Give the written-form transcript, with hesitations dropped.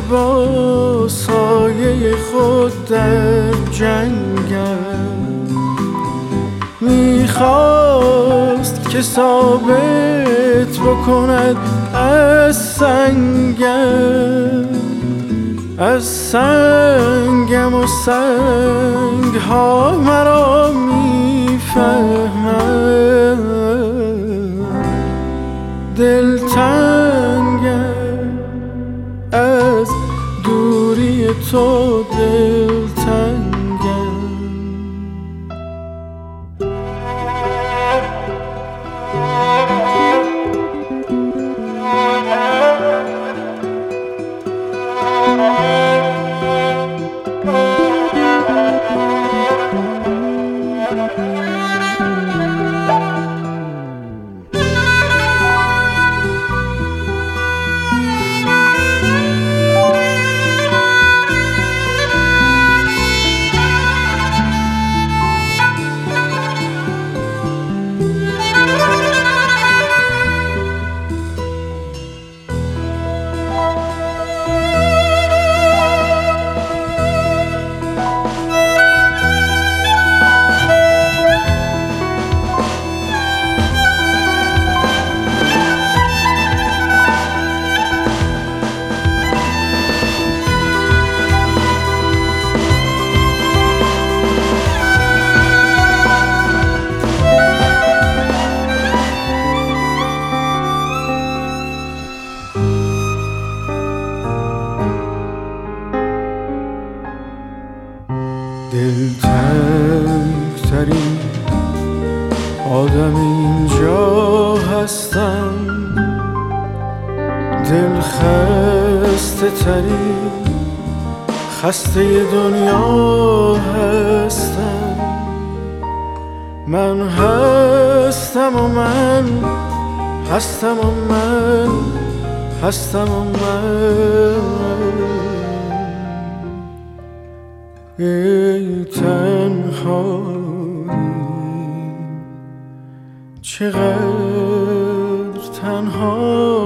با سایه خود در جنگم، میخواست که ثابت بکند از سنگم و سنگ ها مرا میفهمد. دلتنگم از دوری تو، دلتنگم. دلتنگترین آدم اینجا هستم، دلخسته ترین خسته دنیا هستم. من هستم و من هستم و من هستم و من. ای تنهایی چقدر تنها